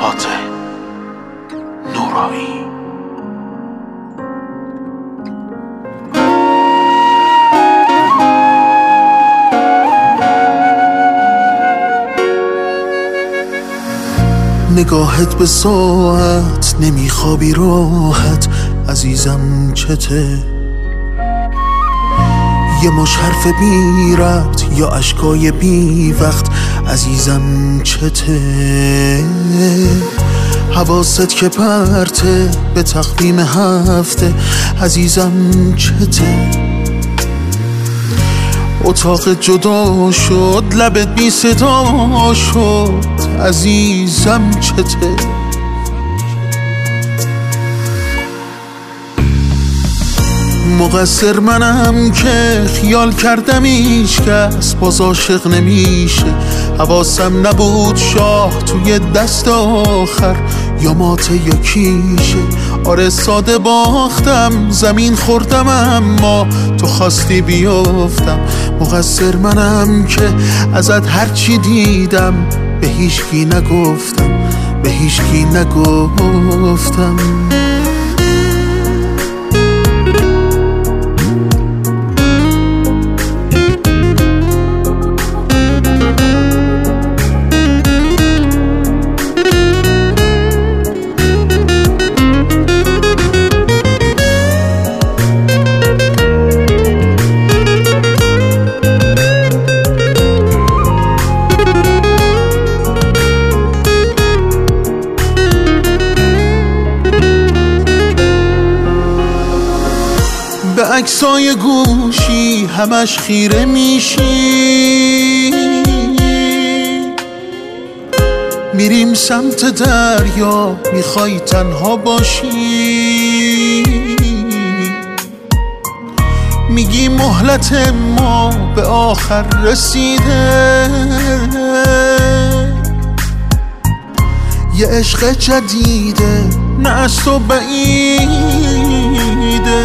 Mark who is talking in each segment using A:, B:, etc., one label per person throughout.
A: فاتح نورایی.
B: نگاهت به ساعت نمیخوابی راحت عزیزم چته؟ یه مش حرف بی ربط یا اشکای بی وقت عزیزم چته؟ حواست که پرته به تقویم هفته عزیزم چته؟ اتاق جدا شد لبت بی صدا شد عزیزم چته؟ مقصر منم که خیال کردم هیچکس باز عاشق نمیشه. حواسم نبود شاه توی دست آخر یا ماته یا کیشه. آره ساده باختم زمین خوردم اما تو خواستی بیافتم. مقصر منم که ازت هرچی دیدم به هیچکی نگفتم، به هیچکی نگفتم. به عکسای گوشی همش خیره میشی، میریم سمت دریا میخوای تنها باشی. میگی مهلت ما به آخر رسیده، یه عشق جدیده نه از تو بعیده.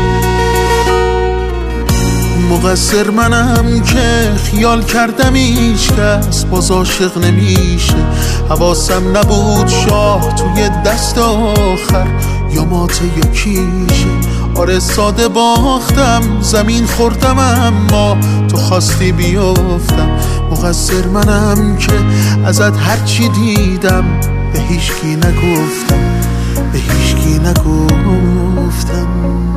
B: مقصر منم که خیال کردم هیچکس باز عاشق نمیشه. حواسم نبود شاه توی دست آخر یا ماته یا کیشه. آره ساده باختم زمین خوردم اما تو خواستی بیافتم. مقصر منم که ازت هرچی دیدم به هیچکی نگفتم، به هیچکی نگفتم.